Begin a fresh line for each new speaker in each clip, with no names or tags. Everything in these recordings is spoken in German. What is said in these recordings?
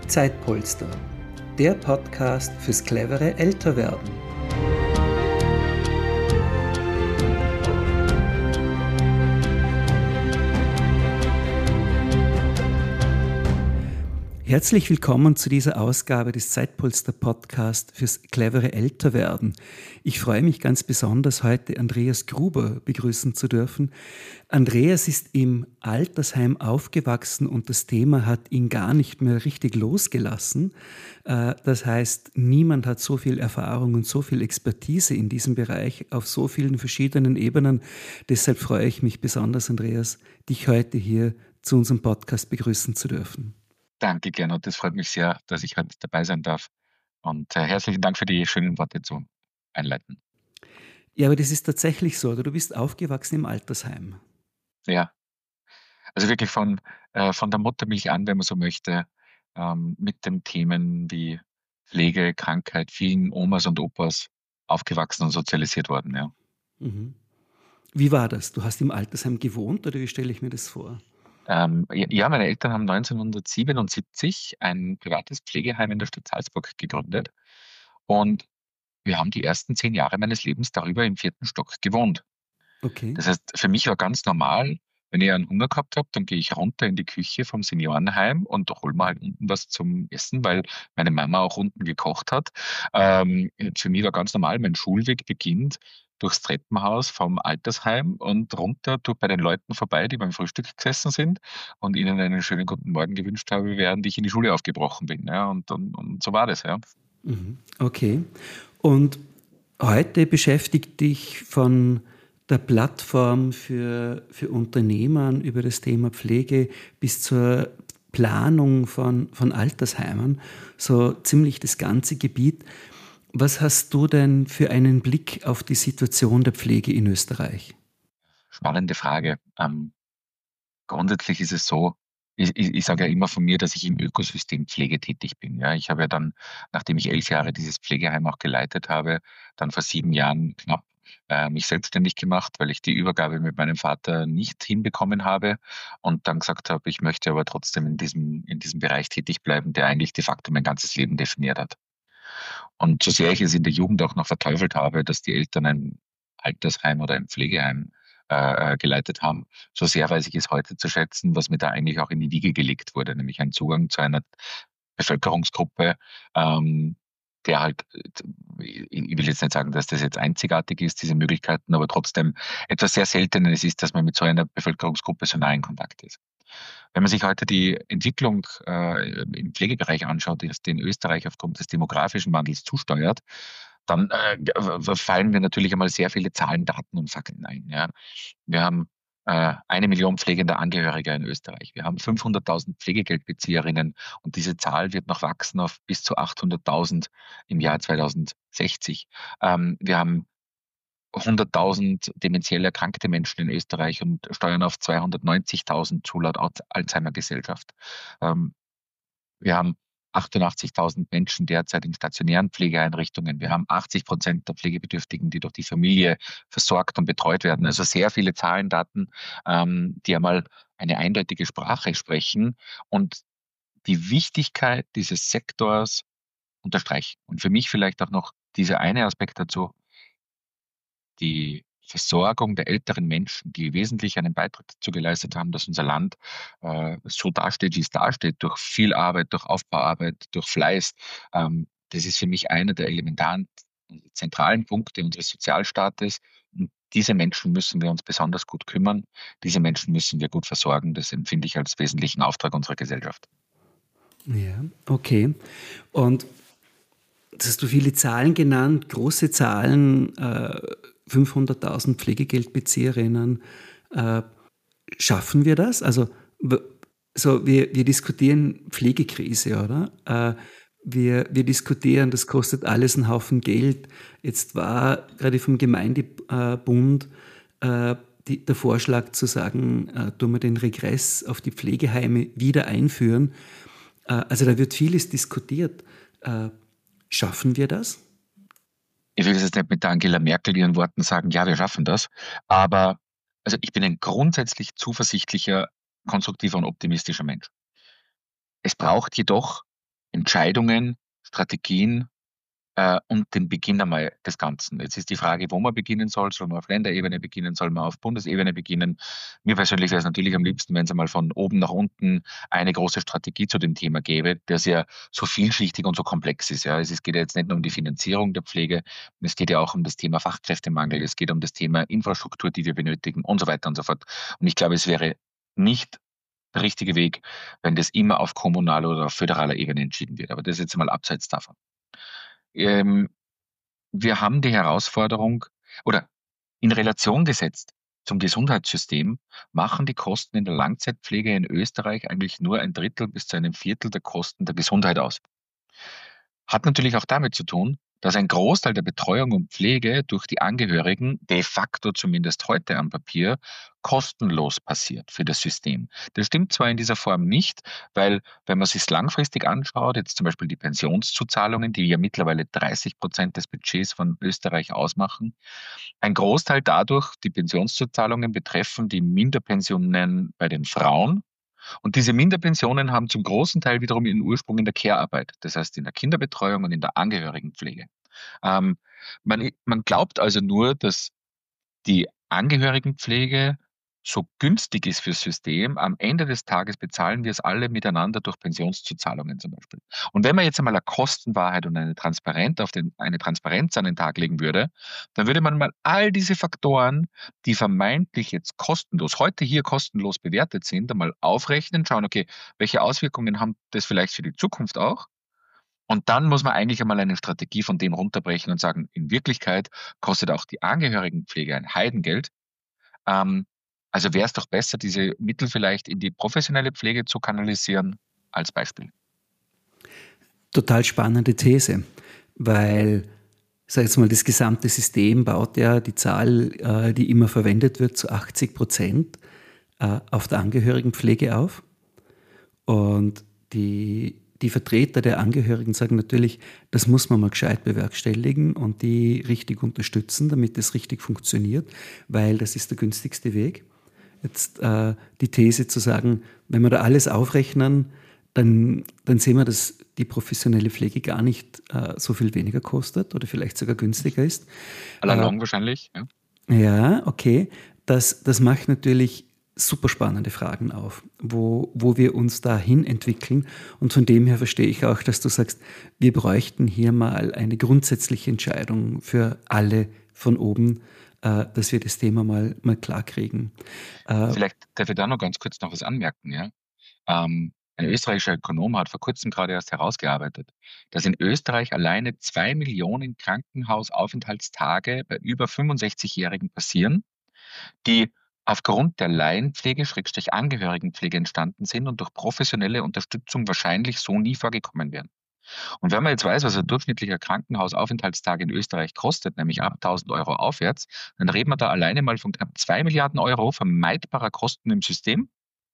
Zeitpolster, der Podcast fürs clevere Älterwerden. Herzlich willkommen zu dieser Ausgabe des Zeitpolster-Podcasts fürs clevere Älterwerden. Ich freue mich ganz besonders, heute Andreas Gruber begrüßen zu dürfen. Andreas ist im Altersheim aufgewachsen und das Thema hat ihn gar nicht mehr richtig losgelassen. Das heißt, niemand hat so viel Erfahrung und so viel Expertise in diesem Bereich auf so vielen verschiedenen Ebenen. Deshalb freue ich mich besonders, Andreas, dich heute hier zu unserem Podcast begrüßen zu dürfen.
Danke, Gernot. Das freut mich sehr, dass ich heute dabei sein darf. Und herzlichen Dank für die schönen Worte zum Einleiten.
Ja, aber das ist tatsächlich so, oder? Du bist aufgewachsen im Altersheim.
Ja, also wirklich von der Muttermilch an, wenn man so möchte, mit den Themen wie Pflege, Krankheit, vielen Omas und Opas aufgewachsen und sozialisiert worden. Ja.
Mhm. Wie war das? Du hast im Altersheim gewohnt, oder wie stelle ich mir das vor?
Ja, meine Eltern haben 1977 ein privates Pflegeheim in der Stadt Salzburg gegründet. Und wir haben die ersten 10 Jahre meines Lebens darüber im 4. Stock gewohnt.
Okay.
Das heißt, für mich war ganz normal, wenn ich einen Hunger gehabt habe, dann gehe ich runter in die Küche vom Seniorenheim und hole mir halt unten was zum Essen, weil meine Mama auch unten gekocht hat. Für mich war ganz normal, mein Schulweg beginnt durchs Treppenhaus vom Altersheim und runter bei den Leuten vorbei, die beim Frühstück gesessen sind und ihnen einen schönen guten Morgen gewünscht habe, während ich in die Schule aufgebrochen bin. Ja, und so war das, ja.
Mhm. Okay. Und heute beschäftigt dich von der Plattform für Unternehmern über das Thema Pflege bis zur Planung von Altersheimen, so ziemlich das ganze Gebiet. Was hast du denn für einen Blick auf die Situation der Pflege in Österreich?
Spannende Frage. Grundsätzlich ist es so, ich sage ja immer von mir, dass ich im Ökosystem Pflege tätig bin. Ja, ich habe ja dann, nachdem ich 11 Jahre dieses Pflegeheim auch geleitet habe, dann vor 7 Jahren knapp mich selbstständig gemacht, weil ich die Übergabe mit meinem Vater nicht hinbekommen habe und dann gesagt habe, ich möchte aber trotzdem in diesem Bereich tätig bleiben, der eigentlich de facto mein ganzes Leben definiert hat. Und so sehr ich es in der Jugend auch noch verteufelt habe, dass die Eltern ein Altersheim oder ein Pflegeheim geleitet haben, so sehr weiß ich es heute zu schätzen, was mir da eigentlich auch in die Wiege gelegt wurde, nämlich ein Zugang zu einer Bevölkerungsgruppe, ähm, der halt, ich will jetzt nicht sagen, dass das jetzt einzigartig ist, diese Möglichkeiten, aber trotzdem etwas sehr Seltenes ist, dass man mit so einer Bevölkerungsgruppe so nah in Kontakt ist. Wenn man sich heute die Entwicklung im Pflegebereich anschaut, die in Österreich aufgrund des demografischen Wandels zusteuert, dann fallen mir natürlich einmal sehr viele Zahlen, Daten und Fakten ein. Ja. Wir haben 1 Million pflegende Angehörige in Österreich. Wir haben 500.000 Pflegegeldbezieherinnen und diese Zahl wird noch wachsen auf bis zu 800.000 im Jahr 2060. Wir haben 100.000 dementiell erkrankte Menschen in Österreich und steuern auf 290.000 zu laut Alzheimer-Gesellschaft. Ähm, Wir haben 88.000 Menschen derzeit in stationären Pflegeeinrichtungen. Wir haben 80% der Pflegebedürftigen, die durch die Familie versorgt und betreut werden. Also sehr viele Zahlen, Daten, die einmal eine eindeutige Sprache sprechen und die Wichtigkeit dieses Sektors unterstreichen. Und für mich vielleicht auch noch dieser eine Aspekt dazu: die Versorgung der älteren Menschen, die wesentlich einen Beitrag dazu geleistet haben, dass unser Land so dasteht, wie es dasteht, durch viel Arbeit, durch Aufbauarbeit, durch Fleiß. Das ist für mich einer der elementaren, zentralen Punkte unseres Sozialstaates. Und diese Menschen müssen wir uns besonders gut kümmern. Diese Menschen müssen wir gut versorgen. Das empfinde ich als wesentlichen Auftrag unserer Gesellschaft.
Ja, okay. Und jetzt hast du viele Zahlen genannt, große Zahlen, 500.000 Pflegegeldbezieherinnen. Schaffen wir das? Also wir diskutieren Pflegekrise, oder? Wir diskutieren, das kostet alles einen Haufen Geld. Jetzt war gerade vom Gemeindebund der Vorschlag zu sagen, tun wir den Regress auf die Pflegeheime wieder einführen. Also da wird vieles diskutiert. Schaffen wir das?
Ich will jetzt nicht mit der Angela Merkel ihren Worten sagen, ja, wir schaffen das, aber also ich bin ein grundsätzlich zuversichtlicher, konstruktiver und optimistischer Mensch. Es braucht jedoch Entscheidungen, Strategien und den Beginn einmal des Ganzen. Jetzt ist die Frage, wo man beginnen soll. Soll man auf Länderebene beginnen? Soll man auf Bundesebene beginnen? Mir persönlich wäre es natürlich am liebsten, wenn es einmal von oben nach unten eine große Strategie zu dem Thema gäbe, das ja so vielschichtig und so komplex ist. Ja, geht ja jetzt nicht nur um die Finanzierung der Pflege, es geht ja auch um das Thema Fachkräftemangel, es geht um das Thema Infrastruktur, die wir benötigen und so weiter und so fort. Und ich glaube, es wäre nicht der richtige Weg, wenn das immer auf kommunaler oder auf föderaler Ebene entschieden wird. Aber das ist jetzt mal abseits davon. Ähm, Wir haben die Herausforderung oder in Relation gesetzt zum Gesundheitssystem machen die Kosten in der Langzeitpflege in Österreich eigentlich nur ein Drittel bis zu einem Viertel der Kosten der Gesundheit aus. Hat natürlich auch damit zu tun, dass ein Großteil der Betreuung und Pflege durch die Angehörigen de facto zumindest heute am Papier kostenlos passiert für das System. Das stimmt zwar in dieser Form nicht, weil wenn man sich langfristig anschaut, jetzt zum Beispiel die Pensionszuzahlungen, die ja mittlerweile 30% des Budgets von Österreich ausmachen, ein Großteil dadurch, die Pensionszuzahlungen betreffen die Minderpensionen bei den Frauen, und diese Minderpensionen haben zum großen Teil wiederum ihren Ursprung in der Care-Arbeit, das heißt in der Kinderbetreuung und in der Angehörigenpflege. Man glaubt also nur, dass die Angehörigenpflege so günstig ist fürs System. Am Ende des Tages bezahlen wir es alle miteinander durch Pensionszuzahlungen zum Beispiel. Und wenn man jetzt einmal eine Kostenwahrheit und eine Transparenz an den Tag legen würde, dann würde man mal all diese Faktoren, die vermeintlich jetzt kostenlos, heute hier kostenlos bewertet sind, einmal aufrechnen, schauen, okay, welche Auswirkungen haben das vielleicht für die Zukunft auch? Und dann muss man eigentlich einmal eine Strategie von dem runterbrechen und sagen, in Wirklichkeit kostet auch die Angehörigenpflege ein Heidengeld. Ähm, also wäre es doch besser, diese Mittel vielleicht in die professionelle Pflege zu kanalisieren, als Beispiel.
Total spannende These, weil, sag jetzt mal, das gesamte System baut ja die Zahl, die immer verwendet wird, zu 80% auf der Angehörigenpflege auf. Und die Vertreter der Angehörigen sagen natürlich, das muss man mal gescheit bewerkstelligen und die richtig unterstützen, damit es richtig funktioniert, weil das ist der günstigste Weg. Jetzt die These zu sagen, wenn wir da alles aufrechnen, dann sehen wir, dass die professionelle Pflege gar nicht so viel weniger kostet oder vielleicht sogar günstiger ist.
Allalong wahrscheinlich, ja.
Ja, okay. Das macht natürlich super spannende Fragen auf, wo wir uns dahin entwickeln. Und von dem her verstehe ich auch, dass du sagst, wir bräuchten hier mal eine grundsätzliche Entscheidung für alle von oben, dass wir das Thema mal klar kriegen.
Vielleicht darf ich da noch ganz kurz noch was anmerken, ja. Ein österreichischer Ökonom hat vor kurzem gerade erst herausgearbeitet, dass in Österreich alleine 2 Millionen Krankenhausaufenthaltstage bei über 65-Jährigen passieren, die aufgrund der Laienpflege/Angehörigenpflege entstanden sind und durch professionelle Unterstützung wahrscheinlich so nie vorgekommen wären. Und wenn man jetzt weiß, was ein durchschnittlicher Krankenhausaufenthaltstag in Österreich kostet, nämlich ab 1.000 € aufwärts, dann reden wir da alleine mal von knapp 2 Milliarden Euro vermeidbarer Kosten im System.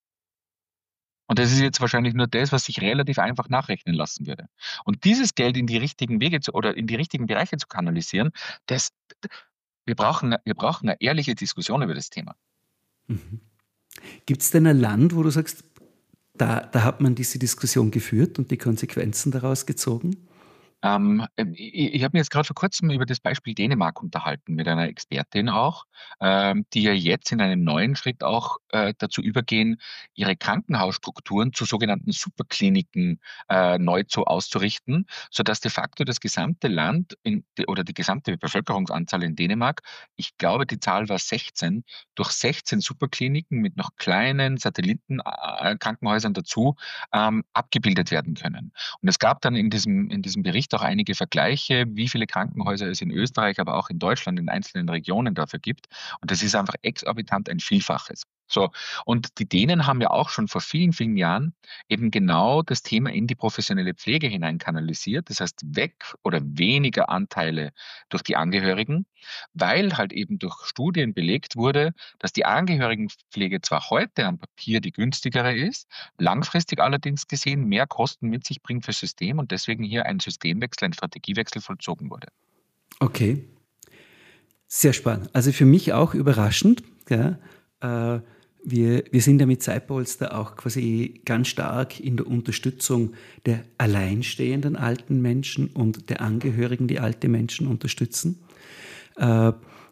Und das ist jetzt wahrscheinlich nur das, was sich relativ einfach nachrechnen lassen würde. Und dieses Geld in die richtigen Wege oder in die richtigen Bereiche zu kanalisieren, wir brauchen eine ehrliche Diskussion über das Thema.
Mhm. Gibt es denn ein Land, wo du sagst, da hat man diese Diskussion geführt und die Konsequenzen daraus gezogen?
Ich habe mich jetzt gerade vor kurzem über das Beispiel Dänemark unterhalten, mit einer Expertin auch, die ja jetzt in einem neuen Schritt auch dazu übergehen, ihre Krankenhausstrukturen zu sogenannten Superkliniken neu auszurichten, sodass de facto das gesamte Land oder die gesamte Bevölkerungsanzahl in Dänemark, ich glaube, die Zahl war 16, durch 16 Superkliniken mit noch kleinen Satellitenkrankenhäusern dazu abgebildet werden können. Und es gab dann in diesem Bericht auch einige Vergleiche, wie viele Krankenhäuser es in Österreich, aber auch in Deutschland in einzelnen Regionen dafür gibt. Und das ist einfach exorbitant ein Vielfaches. So. Und die Dänen haben ja auch schon vor vielen, vielen Jahren eben genau das Thema in die professionelle Pflege hinein kanalisiert. Das heißt, weg oder weniger Anteile durch die Angehörigen, weil halt eben durch Studien belegt wurde, dass die Angehörigenpflege zwar heute am Papier die günstigere ist, langfristig allerdings gesehen mehr Kosten mit sich bringt fürs System und deswegen hier ein Systemwechsel, ein Strategiewechsel vollzogen wurde.
Okay, sehr spannend. Also für mich auch überraschend. Ja, wir sind ja mit Zeitpolster auch quasi ganz stark in der Unterstützung der alleinstehenden alten Menschen und der Angehörigen, die alte Menschen unterstützen. Äh,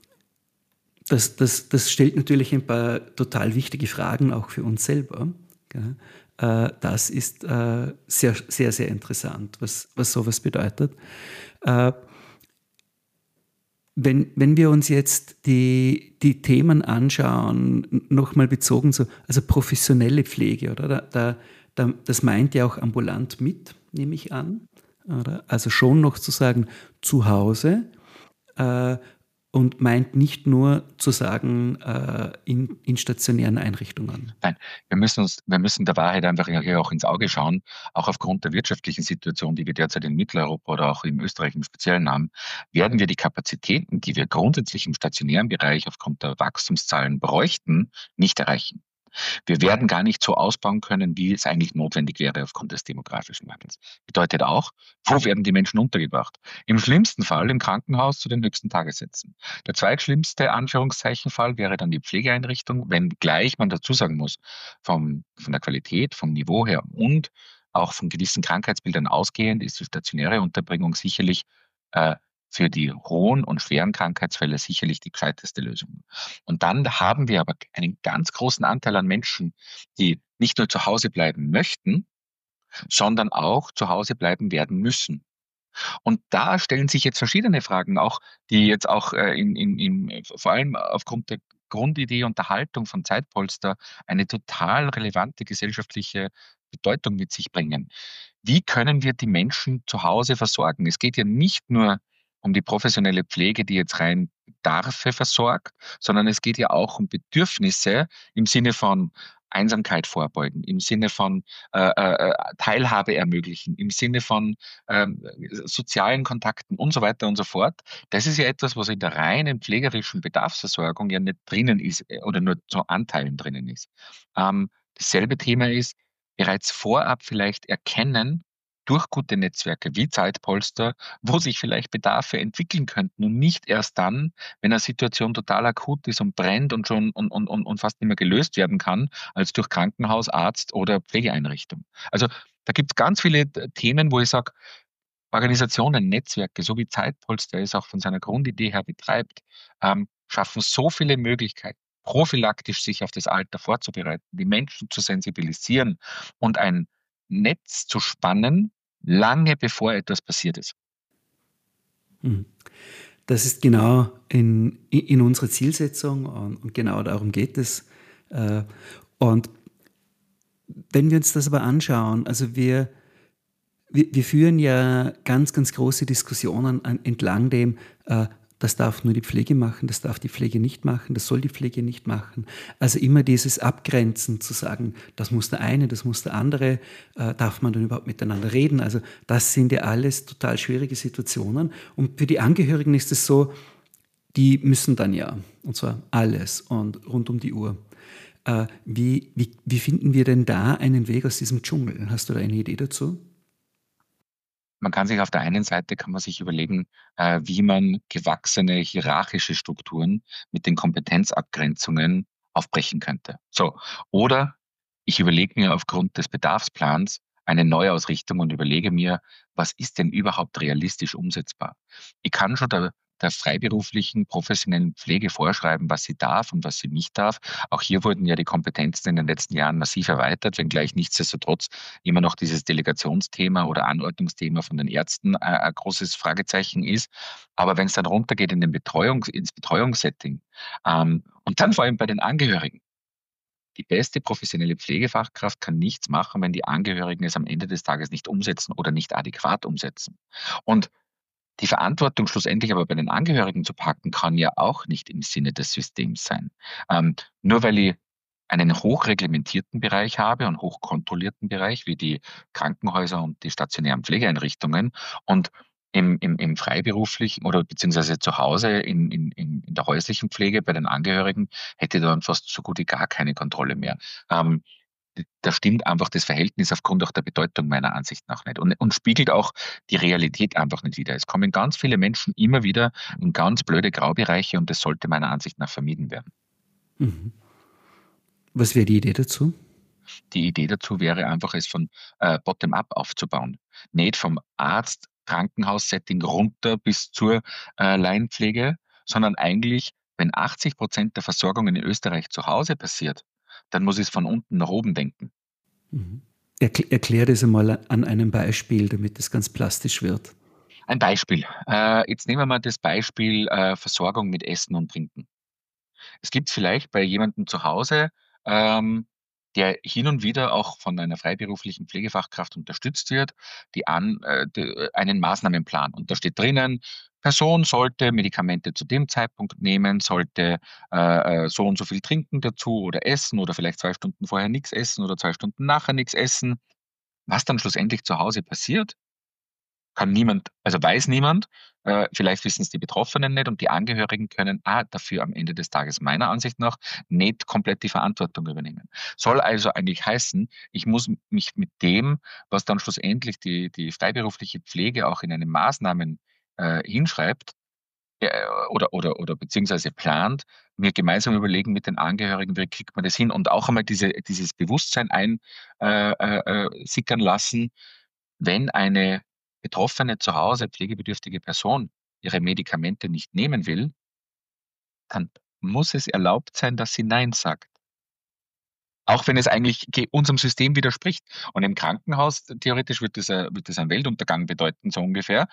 das stellt natürlich ein paar total wichtige Fragen auch für uns selber. Gell? Das ist sehr, sehr, sehr interessant, was sowas bedeutet. Äh, wenn wir uns jetzt die Themen anschauen, nochmal bezogen so, also professionelle Pflege, oder? Das meint ja auch ambulant mit, nehme ich an. Oder? Also schon noch zu sagen, zu Hause, äh, und meint nicht nur zu sagen, in stationären Einrichtungen.
Nein, wir müssen der Wahrheit einfach hier auch ins Auge schauen, auch aufgrund der wirtschaftlichen Situation, die wir derzeit in Mitteleuropa oder auch in Österreich im Speziellen haben, werden wir die Kapazitäten, die wir grundsätzlich im stationären Bereich aufgrund der Wachstumszahlen bräuchten, nicht erreichen. Wir werden gar nicht so ausbauen können, wie es eigentlich notwendig wäre aufgrund des demografischen Wandels. Bedeutet auch, wo werden die Menschen untergebracht? Im schlimmsten Fall im Krankenhaus zu den höchsten Tagessätzen. Der zweitschlimmste Anführungszeichenfall wäre dann die Pflegeeinrichtung, wenngleich man dazu sagen muss, von der Qualität, vom Niveau her und auch von gewissen Krankheitsbildern ausgehend ist die stationäre Unterbringung sicherlich äh, für die hohen und schweren Krankheitsfälle sicherlich die gescheiteste Lösung. Und dann haben wir aber einen ganz großen Anteil an Menschen, die nicht nur zu Hause bleiben möchten, sondern auch zu Hause bleiben werden müssen. Und da stellen sich jetzt verschiedene Fragen, auch die jetzt auch vor allem aufgrund der Grundidee und der Haltung von Zeitpolster eine total relevante gesellschaftliche Bedeutung mit sich bringen. Wie können wir die Menschen zu Hause versorgen? Es geht ja nicht nur um die professionelle Pflege, die jetzt rein Bedarfe versorgt, sondern es geht ja auch um Bedürfnisse im Sinne von Einsamkeit vorbeugen, im Sinne von Teilhabe ermöglichen, im Sinne von sozialen Kontakten und so weiter und so fort. Das ist ja etwas, was in der reinen pflegerischen Bedarfsversorgung ja nicht drinnen ist oder nur zu Anteilen drinnen ist. Dasselbe Thema ist, bereits vorab vielleicht erkennen, durch gute Netzwerke wie Zeitpolster, wo sich vielleicht Bedarfe entwickeln könnten und nicht erst dann, wenn eine Situation total akut ist und brennt und schon und fast nicht mehr gelöst werden kann, als durch Krankenhaus, Arzt oder Pflegeeinrichtung. Also da gibt es ganz viele Themen, wo ich sage, Organisationen, Netzwerke, so wie Zeitpolster es auch von seiner Grundidee her betreibt, schaffen so viele Möglichkeiten, prophylaktisch sich auf das Alter vorzubereiten, die Menschen zu sensibilisieren und ein Netz zu spannen, lange bevor etwas passiert ist.
Mhm. Das ist genau in unserer Zielsetzung und genau darum geht es. Und wenn wir uns das aber anschauen, also wir führen ja ganz, ganz große Diskussionen entlang dem, das darf nur die Pflege machen, das darf die Pflege nicht machen, das soll die Pflege nicht machen. Also immer dieses Abgrenzen zu sagen, das muss der eine, das muss der andere, darf man dann überhaupt miteinander reden? Also das sind ja alles total schwierige Situationen. Und für die Angehörigen ist es so, die müssen dann ja, und zwar alles und rund um die Uhr. Wie finden wir denn da einen Weg aus diesem Dschungel? Hast du da eine Idee dazu?
Man kann sich auf der einen Seite kann man sich überlegen, wie man gewachsene hierarchische Strukturen mit den Kompetenzabgrenzungen aufbrechen könnte. So. Oder ich überlege mir aufgrund des Bedarfsplans eine Neuausrichtung und überlege mir, was ist denn überhaupt realistisch umsetzbar? Ich kann schon der freiberuflichen, professionellen Pflege vorschreiben, was sie darf und was sie nicht darf. Auch hier wurden ja die Kompetenzen in den letzten Jahren massiv erweitert, wenngleich nichtsdestotrotz immer noch dieses Delegationsthema oder Anordnungsthema von den Ärzten ein großes Fragezeichen ist. Aber wenn es dann runtergeht in ins Betreuungssetting und dann vor allem bei den Angehörigen, die beste professionelle Pflegefachkraft kann nichts machen, wenn die Angehörigen es am Ende des Tages nicht umsetzen oder nicht adäquat umsetzen. Und die Verantwortung schlussendlich aber bei den Angehörigen zu packen, kann ja auch nicht im Sinne des Systems sein. Nur weil ich einen hochreglementierten Bereich habe und hochkontrollierten Bereich wie die Krankenhäuser und die stationären Pflegeeinrichtungen und im freiberuflichen oder beziehungsweise zu Hause in der häuslichen Pflege bei den Angehörigen hätte dann fast so gut wie gar keine Kontrolle mehr. Ähm, Da stimmt einfach das Verhältnis aufgrund auch der Bedeutung meiner Ansicht nach nicht und spiegelt auch die Realität einfach nicht wider. Es kommen ganz viele Menschen immer wieder in ganz blöde Graubereiche und das sollte meiner Ansicht nach vermieden werden.
Mhm. Was wäre die Idee dazu?
Die Idee dazu wäre einfach, es von bottom-up aufzubauen. Nicht vom Arzt, Krankenhaussetting runter bis zur Laienpflege, sondern eigentlich, wenn 80% der Versorgung in Österreich zu Hause passiert, dann muss ich es von unten nach oben denken.
Mhm. Erklär das einmal an einem Beispiel, damit es ganz plastisch wird.
Ein Beispiel. Jetzt nehmen wir mal das Beispiel Versorgung mit Essen und Trinken. Es gibt vielleicht bei jemandem zu Hause, der hin und wieder auch von einer freiberuflichen Pflegefachkraft unterstützt wird, einen Maßnahmenplan. Und da steht drinnen, Person sollte Medikamente zu dem Zeitpunkt nehmen, sollte so und so viel trinken dazu oder essen oder vielleicht 2 Stunden vorher nichts essen oder 2 Stunden nachher nichts essen. Was dann schlussendlich zu Hause passiert, kann niemand, also weiß niemand, vielleicht wissen es die Betroffenen nicht und die Angehörigen können dafür am Ende des Tages meiner Ansicht nach nicht komplett die Verantwortung übernehmen. Soll also eigentlich heißen, ich muss mich mit dem, was dann schlussendlich die freiberufliche Pflege auch in einen Maßnahmen hinschreibt, oder beziehungsweise plant, mir gemeinsam überlegen mit den Angehörigen, wie kriegt man das hin und auch einmal dieses Bewusstsein sickern lassen, wenn eine betroffene zu Hause pflegebedürftige Person ihre Medikamente nicht nehmen will, dann muss es erlaubt sein, dass sie Nein sagt. Auch wenn es eigentlich unserem System widerspricht. Und im Krankenhaus, theoretisch wird das einen Weltuntergang bedeuten, so ungefähr.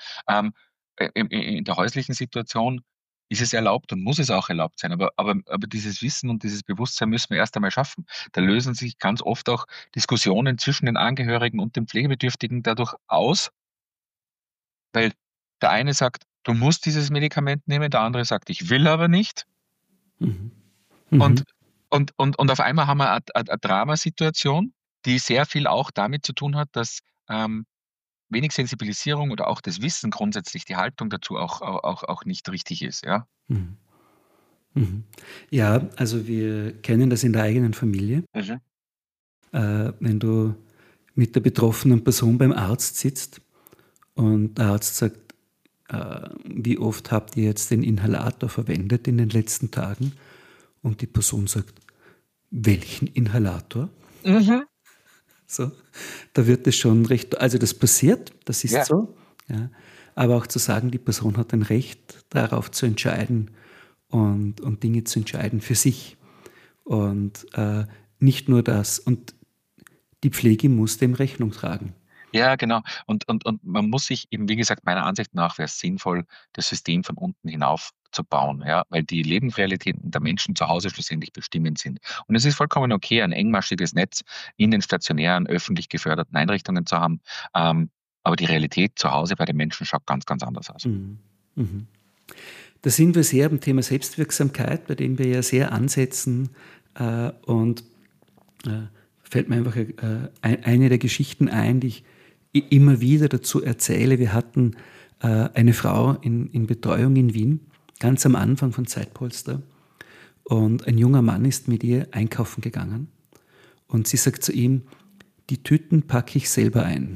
In der häuslichen Situation ist es erlaubt und muss es auch erlaubt sein. Aber dieses Wissen und dieses Bewusstsein müssen wir erst einmal schaffen. Da lösen sich ganz oft auch Diskussionen zwischen den Angehörigen und den Pflegebedürftigen dadurch aus, weil der eine sagt, du musst dieses Medikament nehmen, der andere sagt, ich will aber nicht.
Mhm.
Und,
Mhm.
und auf einmal haben wir eine Dramasituation, die sehr viel auch damit zu tun hat, dass wenig Sensibilisierung oder auch das Wissen grundsätzlich, die Haltung dazu auch nicht richtig ist. Ja?
Mhm. Mhm. Ja, also wir kennen das in der eigenen Familie.
Mhm.
Wenn du mit der betroffenen Person beim Arzt sitzt und der Arzt sagt, wie oft habt ihr jetzt den Inhalator verwendet in den letzten Tagen? Und die Person sagt, welchen Inhalator?
Mhm.
So, da wird es schon recht, also das passiert, das ist
Ja.
so, ja, aber auch zu sagen, die Person hat ein Recht darauf zu entscheiden und Dinge zu entscheiden für sich. Und nicht nur das. Und die Pflege muss dem Rechnung tragen.
Ja, genau. Und man muss sich eben, wie gesagt, meiner Ansicht nach wäre es sinnvoll, das System von unten hinauf zu bauen, ja, weil die Lebensrealitäten der Menschen zu Hause schlussendlich bestimmend sind. Und es ist vollkommen okay, ein engmaschiges Netz in den stationären, öffentlich geförderten Einrichtungen zu haben. Ähm, aber die Realität zu Hause bei den Menschen schaut ganz, ganz anders aus.
Mhm. Mhm. Da sind wir sehr beim Thema Selbstwirksamkeit, bei dem wir ja sehr ansetzen. Und fällt mir einfach eine der Geschichten ein, die ich immer wieder dazu erzähle. Wir hatten eine Frau in Betreuung in Wien, ganz am Anfang von Zeitpolster. Und ein junger Mann ist mit ihr einkaufen gegangen. Und sie sagt zu ihm, die Tüten packe ich selber ein.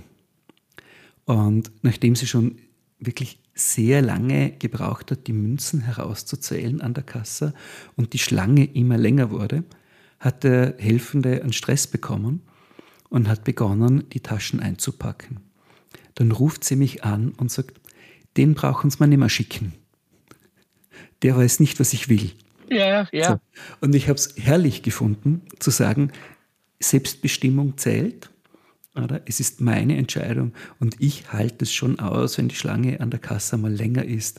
Und nachdem sie schon wirklich sehr lange gebraucht hat, die Münzen herauszuzählen an der Kasse und die Schlange immer länger wurde, hat der Helfende einen Stress bekommen und hat begonnen, die Taschen einzupacken. Dann ruft sie mich an und sagt, den brauchen Sie mir nicht mehr schicken. Der weiß nicht, was ich will.
Ja,
So.
ja.
Und ich habe es herrlich gefunden, zu sagen, Selbstbestimmung zählt. Oder? Es ist meine Entscheidung und ich halte es schon aus, wenn die Schlange an der Kasse mal länger ist.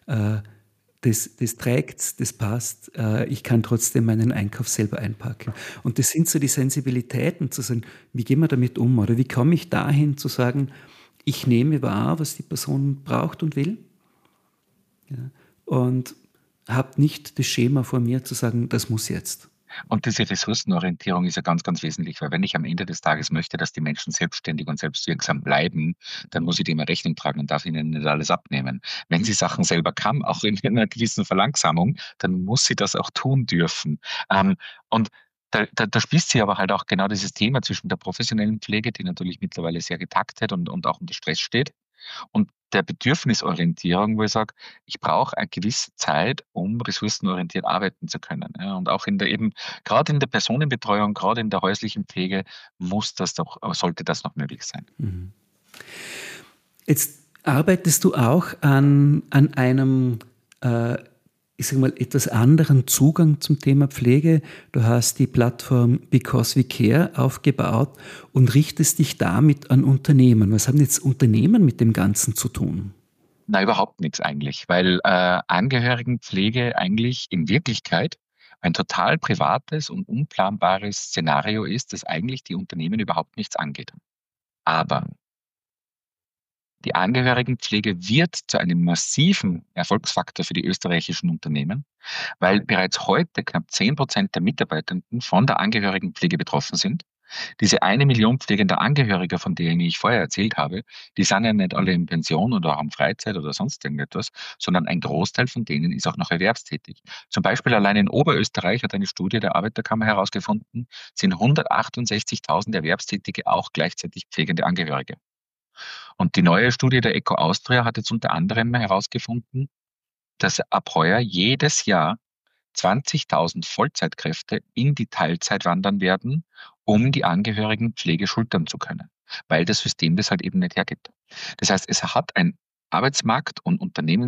Das trägt, das passt. Ich kann trotzdem meinen Einkauf selber einpacken. Und das sind so die Sensibilitäten, zu sagen, wie gehen wir damit um? Oder wie komme ich dahin zu sagen, ich nehme wahr, was die Person braucht und will, ja, und habe nicht das Schema vor mir zu sagen, das muss jetzt.
Und diese Ressourcenorientierung ist ja ganz, ganz wesentlich, weil wenn ich am Ende des Tages möchte, dass die Menschen selbstständig und selbstwirksam bleiben, dann muss ich dem eine Rechnung tragen und darf ihnen nicht alles abnehmen. Wenn sie Sachen selber kann, auch in einer gewissen Verlangsamung, dann muss sie das auch tun dürfen. Und da spießt sie aber halt auch genau dieses Thema zwischen der professionellen Pflege, die natürlich mittlerweile sehr getaktet und auch unter Stress steht, und der Bedürfnisorientierung, wo ich sage, ich brauche eine gewisse Zeit, um ressourcenorientiert arbeiten zu können. Ja, und auch gerade in der Personenbetreuung, gerade in der häuslichen Pflege sollte das noch möglich sein.
Mhm. Jetzt arbeitest du auch an einem, ich sage mal, etwas anderen Zugang zum Thema Pflege. Du hast die Plattform Because We Care aufgebaut und richtest dich damit an Unternehmen. Was haben jetzt Unternehmen mit dem Ganzen zu tun?
Na, überhaupt nichts eigentlich, weil Angehörigenpflege eigentlich in Wirklichkeit ein total privates und unplanbares Szenario ist, das eigentlich die Unternehmen überhaupt nichts angeht. Aber die Angehörigenpflege wird zu einem massiven Erfolgsfaktor für die österreichischen Unternehmen, weil bereits heute knapp 10% der Mitarbeitenden von der Angehörigenpflege betroffen sind. Diese 1 Million pflegender Angehörige, von denen ich vorher erzählt habe, die sind ja nicht alle in Pension oder haben Freizeit oder sonst irgendetwas, sondern ein Großteil von denen ist auch noch erwerbstätig. Zum Beispiel allein in Oberösterreich hat eine Studie der Arbeiterkammer herausgefunden, sind 168.000 Erwerbstätige auch gleichzeitig pflegende Angehörige. Und die neue Studie der Eco Austria hat jetzt unter anderem herausgefunden, dass ab heuer jedes Jahr 20.000 Vollzeitkräfte in die Teilzeit wandern werden, um die Angehörigen Pflege schultern zu können, weil das System das halt eben nicht hergibt. Das heißt, es hat ein Arbeitsmarkt- und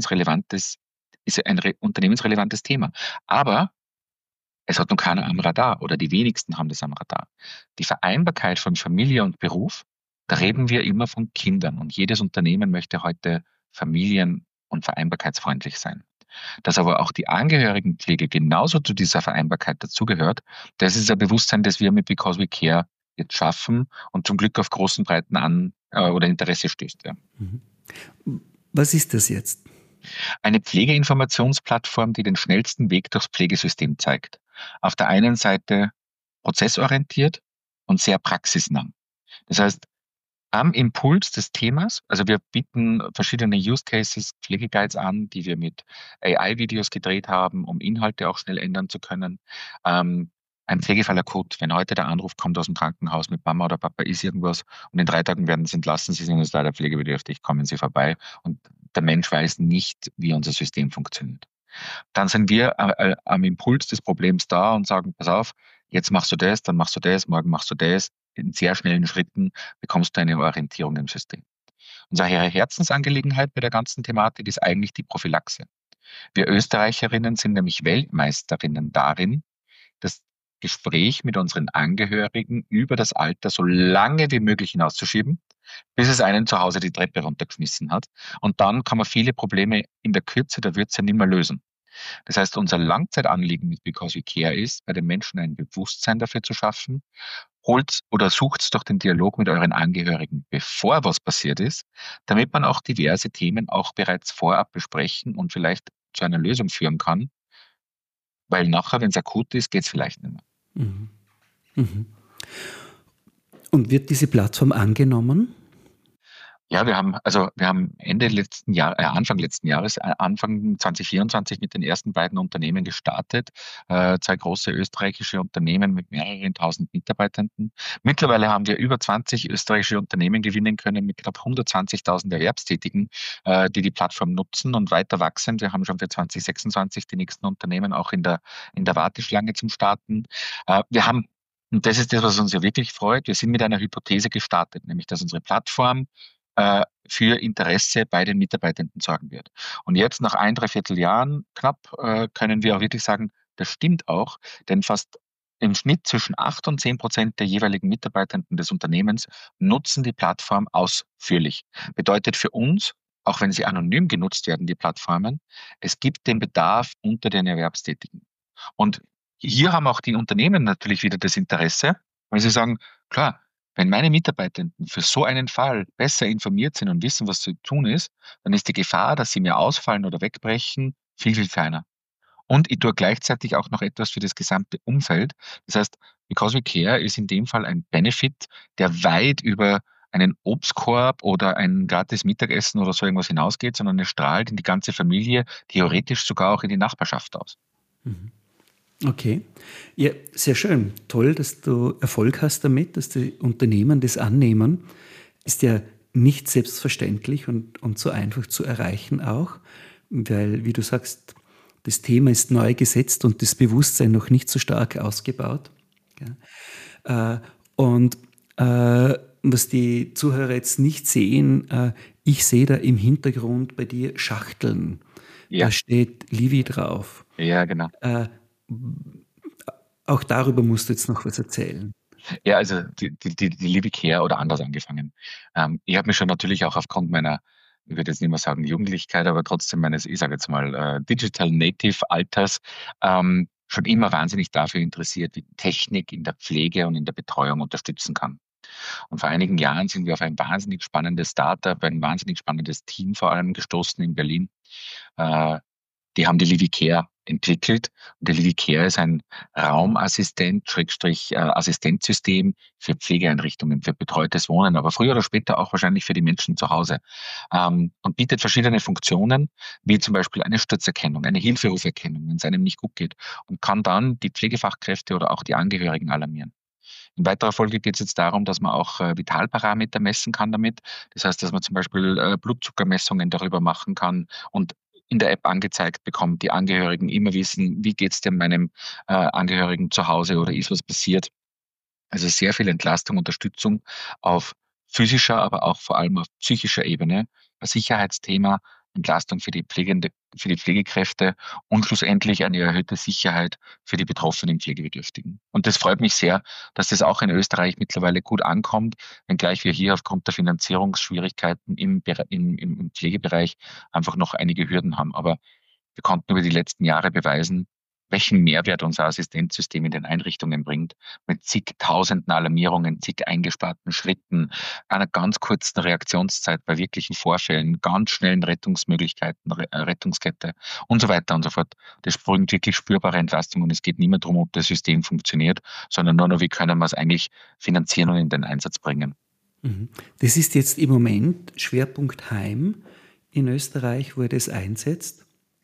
ist ein unternehmensrelevantes Thema. Aber es hat noch keiner am Radar oder die wenigsten haben das am Radar. Die Vereinbarkeit von Familie und Beruf, da reden wir immer von Kindern und jedes Unternehmen möchte heute familien- und vereinbarkeitsfreundlich sein. Dass aber auch die Angehörigenpflege genauso zu dieser Vereinbarkeit dazugehört, das ist ein Bewusstsein, das wir mit Because We Care jetzt schaffen und zum Glück auf großen Breiten oder Interesse stößt. Ja.
Mhm. Was ist das jetzt?
Eine Pflegeinformationsplattform, die den schnellsten Weg durchs Pflegesystem zeigt. Auf der einen Seite prozessorientiert und sehr praxisnah. Das heißt, am Impuls des Themas, also wir bieten verschiedene Use Cases, Pflegeguides an, die wir mit AI-Videos gedreht haben, um Inhalte auch schnell ändern zu können. Ein Pflegefall akut, wenn heute der Anruf kommt aus dem Krankenhaus mit Mama oder Papa ist irgendwas und in 3 Tagen werden Sie entlassen, Sie sind jetzt leider pflegebedürftig, kommen Sie vorbei und der Mensch weiß nicht, wie unser System funktioniert. Dann sind wir am Impuls des Problems da und sagen, pass auf, jetzt machst du das, dann machst du das, morgen machst du das. In sehr schnellen Schritten bekommst du eine Orientierung im System. Unsere Herzensangelegenheit bei der ganzen Thematik ist eigentlich die Prophylaxe. Wir Österreicherinnen sind nämlich Weltmeisterinnen darin, das Gespräch mit unseren Angehörigen über das Alter so lange wie möglich hinauszuschieben, bis es einen zu Hause die Treppe runtergeschmissen hat. Und dann kann man viele Probleme in der Kürze der Würze nicht mehr lösen. Das heißt, unser Langzeitanliegen mit Because We Care ist, bei den Menschen ein Bewusstsein dafür zu schaffen, holt oder sucht doch den Dialog mit euren Angehörigen, bevor was passiert ist, damit man auch diverse Themen auch bereits vorab besprechen und vielleicht zu einer Lösung führen kann, weil nachher, wenn es akut ist, geht es vielleicht nicht mehr.
Mhm. Mhm. Und wird diese Plattform angenommen?
Ja, wir haben Anfang letzten Jahres, Anfang 2024 mit den ersten beiden Unternehmen gestartet. 2 große österreichische Unternehmen mit mehreren tausend Mitarbeitenden. Mittlerweile haben wir über 20 österreichische Unternehmen gewinnen können mit knapp 120.000 Erwerbstätigen, die die Plattform nutzen und weiter wachsen. Wir haben schon für 2026 die nächsten Unternehmen auch in der Warteschlange zum Starten. Wir haben und das ist das, was uns ja wirklich freut. Wir sind mit einer Hypothese gestartet, nämlich dass unsere Plattform für Interesse bei den Mitarbeitenden sorgen wird. Und jetzt nach 1 3/4 Jahren knapp können wir auch wirklich sagen, das stimmt auch, denn fast im Schnitt zwischen 8 und 10% der jeweiligen Mitarbeitenden des Unternehmens nutzen die Plattform ausführlich. Bedeutet für uns, auch wenn sie anonym genutzt werden, die Plattformen, es gibt den Bedarf unter den Erwerbstätigen. Und hier haben auch die Unternehmen natürlich wieder das Interesse, weil sie sagen, klar, wenn meine Mitarbeitenden für so einen Fall besser informiert sind und wissen, was zu tun ist, dann ist die Gefahr, dass sie mir ausfallen oder wegbrechen, viel, viel kleiner. Und ich tue gleichzeitig auch noch etwas für das gesamte Umfeld. Das heißt, Because We Care ist in dem Fall ein Benefit, der weit über einen Obstkorb oder ein gratis Mittagessen oder so irgendwas hinausgeht, sondern es strahlt in die ganze Familie, theoretisch sogar auch in die Nachbarschaft aus.
Mhm. Okay. Ja, sehr schön. Toll, dass du Erfolg hast damit, dass die Unternehmen das annehmen. Ist ja nicht selbstverständlich und so einfach zu erreichen auch, weil, wie du sagst, das Thema ist neu gesetzt und das Bewusstsein noch nicht so stark ausgebaut. Ja. Und was die Zuhörer jetzt nicht sehen, ich sehe da im Hintergrund bei dir Schachteln. Da
Ja,
steht Livi drauf.
ja, genau.
Äh, auch darüber musst du jetzt noch was erzählen.
Ja, also die liebe Care oder anders angefangen. Ich habe mich schon natürlich auch aufgrund meiner, ich würde jetzt nicht mehr sagen Jugendlichkeit, aber trotzdem meines, ich sage jetzt mal, Digital Native Alters, schon immer wahnsinnig dafür interessiert, wie Technik in der Pflege und in der Betreuung unterstützen kann. Und vor einigen Jahren sind wir auf ein wahnsinnig spannendes Startup, ein wahnsinnig spannendes Team vor allem gestoßen in Berlin. Äh, Die haben die Livicare entwickelt. Und der Livicare ist ein Raumassistent, Schrägstrich, Assistenzsystem für Pflegeeinrichtungen, für betreutes Wohnen, aber früher oder später auch wahrscheinlich für die Menschen zu Hause. Und bietet verschiedene Funktionen, wie zum Beispiel eine Sturzerkennung, eine Hilferuferkennung, wenn es einem nicht gut geht, und kann dann die Pflegefachkräfte oder auch die Angehörigen alarmieren. In weiterer Folge geht es jetzt darum, dass man auch Vitalparameter messen kann damit. Das heißt, dass man zum Beispiel Blutzuckermessungen darüber machen kann und in der App angezeigt bekommt, die Angehörigen immer wissen, wie geht es denn meinem Angehörigen zu Hause oder ist was passiert. Also sehr viel Entlastung, Unterstützung auf physischer, aber auch vor allem auf psychischer Ebene. Ein Sicherheitsthema, Entlastung für die Pflegekräfte und schlussendlich eine erhöhte Sicherheit für die betroffenen Pflegebedürftigen. Und das freut mich sehr, dass das auch in Österreich mittlerweile gut ankommt, wenngleich wir hier aufgrund der Finanzierungsschwierigkeiten im Pflegebereich einfach noch einige Hürden haben. Aber wir konnten über die letzten Jahre beweisen, welchen Mehrwert unser Assistenzsystem in den Einrichtungen bringt, mit zigtausenden Alarmierungen, zig eingesparten Schritten, einer ganz kurzen Reaktionszeit bei wirklichen Vorfällen, ganz schnellen Rettungsmöglichkeiten, Rettungskette und so weiter und so fort. Das bringt wirklich spürbare Entlastung und es geht nicht mehr darum, ob das System funktioniert, sondern nur noch, wie können wir es eigentlich finanzieren und in den Einsatz bringen.
Mhm. Das ist jetzt im Moment Schwerpunkt Heim in Österreich, wo er das einsetzt.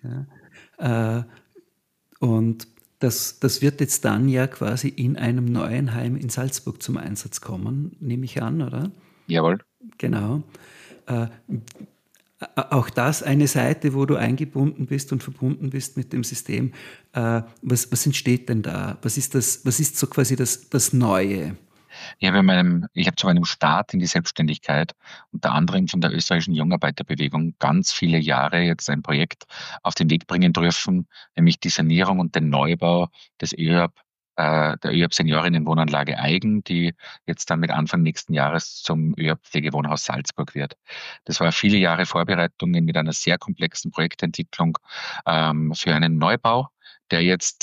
Ja. Und das wird jetzt dann ja quasi in einem neuen Heim in Salzburg zum Einsatz kommen, nehme ich an, oder?
Jawohl.
Genau. Äh, Auch das eine Seite, wo du eingebunden bist und verbunden bist mit dem System. Was entsteht denn da? Was ist so quasi das Neue?
Ich habe zu meinem Start in die Selbstständigkeit unter anderem von der österreichischen Jungarbeiterbewegung ganz viele Jahre jetzt ein Projekt auf den Weg bringen dürfen, nämlich die Sanierung und den Neubau des der ÖAB Seniorinnenwohnanlage Eigen, die jetzt dann mit Anfang nächsten Jahres zum ÖAB Pflegewohnhaus Salzburg wird. Das war viele Jahre Vorbereitungen mit einer sehr komplexen Projektentwicklung für einen Neubau, der jetzt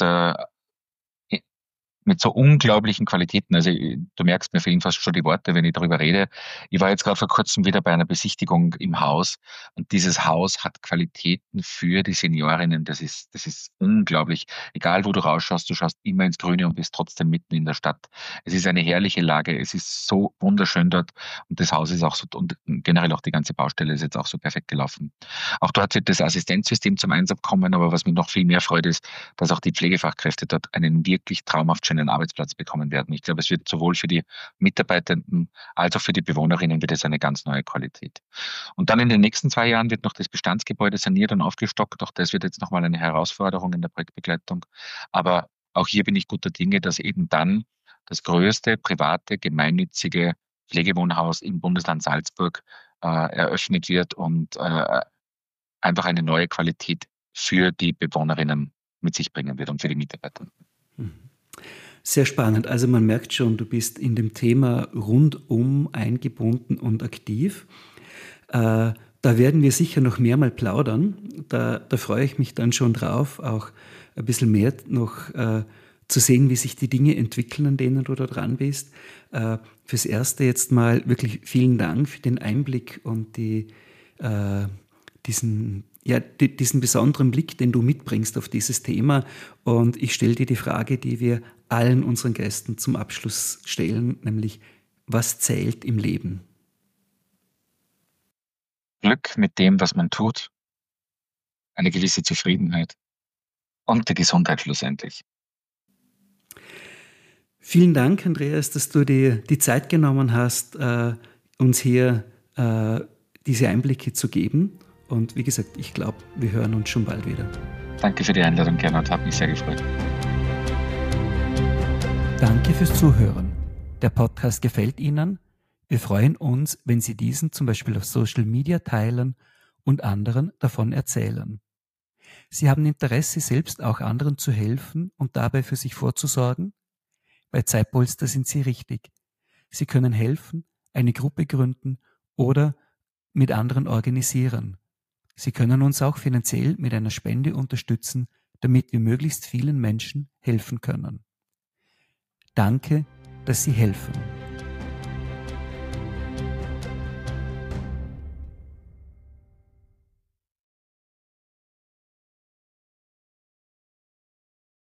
mit so unglaublichen Qualitäten. Also du merkst, mir fehlen fast schon die Worte, wenn ich darüber rede. Ich war jetzt gerade vor kurzem wieder bei einer Besichtigung im Haus und dieses Haus hat Qualitäten für die Seniorinnen. Das ist unglaublich. Egal, wo du rausschaust, du schaust immer ins Grüne und bist trotzdem mitten in der Stadt. Es ist eine herrliche Lage. Es ist so wunderschön dort und das Haus ist auch so, und generell auch die ganze Baustelle ist jetzt auch so perfekt gelaufen. Auch dort wird das Assistenzsystem zum Einsatz kommen, aber was mich noch viel mehr freut, ist, dass auch die Pflegefachkräfte dort einen wirklich traumhaft schönen Arbeitsplatz bekommen werden. Ich glaube, es wird sowohl für die Mitarbeitenden als auch für die Bewohnerinnen wird es eine ganz neue Qualität. Und dann in den nächsten 2 Jahren wird noch das Bestandsgebäude saniert und aufgestockt. Auch das wird jetzt nochmal eine Herausforderung in der Projektbegleitung. Aber auch hier bin ich guter Dinge, dass eben dann das größte private, gemeinnützige Pflegewohnhaus im Bundesland Salzburg eröffnet wird und einfach eine neue Qualität für die Bewohnerinnen mit sich bringen wird und für die Mitarbeiter.
Sehr spannend. Also man merkt schon, du bist in dem Thema rundum eingebunden und aktiv. Da werden wir sicher noch mehr mal plaudern. Da freue ich mich dann schon drauf, auch ein bisschen mehr noch zu sehen, wie sich die Dinge entwickeln, an denen du da dran bist. Fürs Erste jetzt mal wirklich vielen Dank für den Einblick und diesen besonderen Blick, den du mitbringst auf dieses Thema. Und ich stelle dir die Frage, die wir allen unseren Gästen zum Abschluss stellen, nämlich, was zählt im Leben?
Glück mit dem, was man tut, eine gewisse Zufriedenheit und die Gesundheit schlussendlich.
Vielen Dank, Andreas, dass du dir die Zeit genommen hast, uns hier diese Einblicke zu geben. Und wie gesagt, ich glaube, wir hören uns schon bald wieder.
Danke für die Einladung, Gernot, hat mich sehr gefreut.
Danke fürs Zuhören. Der Podcast gefällt Ihnen? Wir freuen uns, wenn Sie diesen zum Beispiel auf Social Media teilen und anderen davon erzählen. Sie haben Interesse, selbst auch anderen zu helfen und dabei für sich vorzusorgen? Bei Zeitpolster sind Sie richtig. Sie können helfen, eine Gruppe gründen oder mit anderen organisieren. Sie können uns auch finanziell mit einer Spende unterstützen, damit wir möglichst vielen Menschen helfen können. Danke, dass Sie helfen.